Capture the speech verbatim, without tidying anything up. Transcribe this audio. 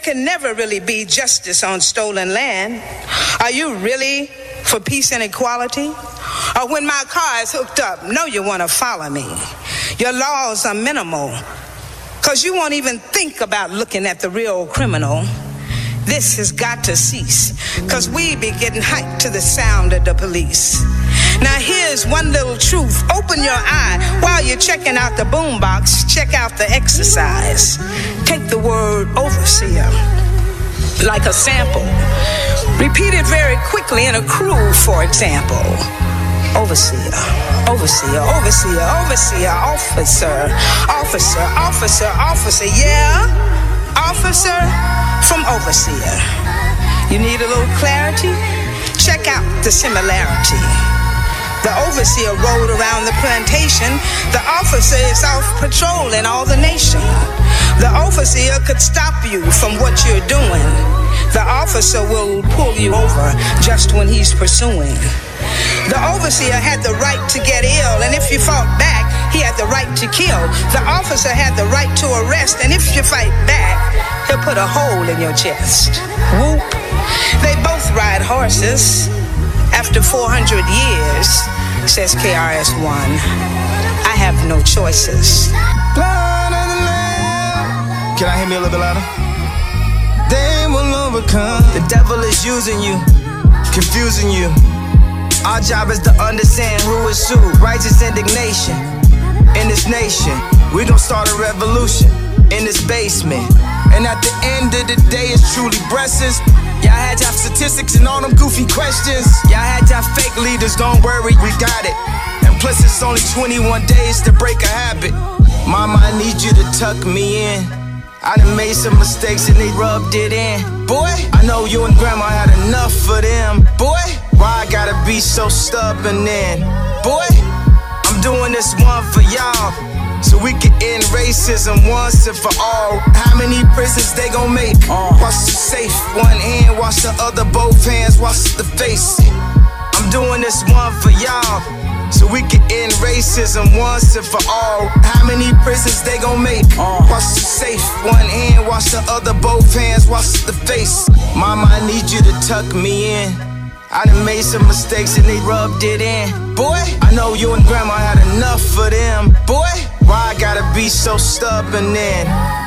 can never really be justice on stolen land. Are you really for peace and equality? Or when my car is hooked up, no, you want to follow me. Your laws are minimal, because you won't even think about looking at the real criminal. This has got to cease, because we be getting hyped to the sound of the police. Now here's one little truth. Open your eye while you're checking out the boombox. Check out the exercise. Take the word overseer like a sample. Repeat it very quickly in a crew, for example. Overseer, overseer, overseer, overseer, officer, officer, officer, officer, yeah, officer from overseer. You need a little clarity? Check out the similarity. The overseer rode around the plantation. The officer is off patrol in all the nation. The overseer could stop you from what you're doing. The officer will pull you over just when he's pursuing. The overseer had the right to get ill, and if you fought back, he had the right to kill. The officer had the right to arrest, and if you fight back, he'll put a hole in your chest. Whoop. They both ride horses. After four hundred years, says K R S One, I have no choices. Can I hear me a little bit louder? They will overcome. The devil is using you, confusing you. Our job is to understand who is who. Righteous indignation in this nation. We gon' start a revolution in this basement. And at the end of the day, it's truly blessings. Y'all had to have statistics and all them goofy questions. Y'all had to have fake leaders, don't worry, we got it. And plus it's only twenty-one days to break a habit. Mama, I need you to tuck me in. I done made some mistakes and they rubbed it in. Boy, I know you and grandma had enough for them. Boy, why I gotta be so stubborn then? Boy, I'm doing this one for y'all, so we can end racism once and for all. How many prisons they gon' make? Wash the safe, one hand, wash the other, both hands, wash the face. I'm doing this one for y'all, so we can end racism once and for all. How many prisons they gon' make? Wash the safe, one hand, wash the other, both hands, wash the face. Mama, I need you to tuck me in. I done made some mistakes and they rubbed it in. Boy, I know you and grandma had enough for them. Boy, why I gotta be so stubborn then?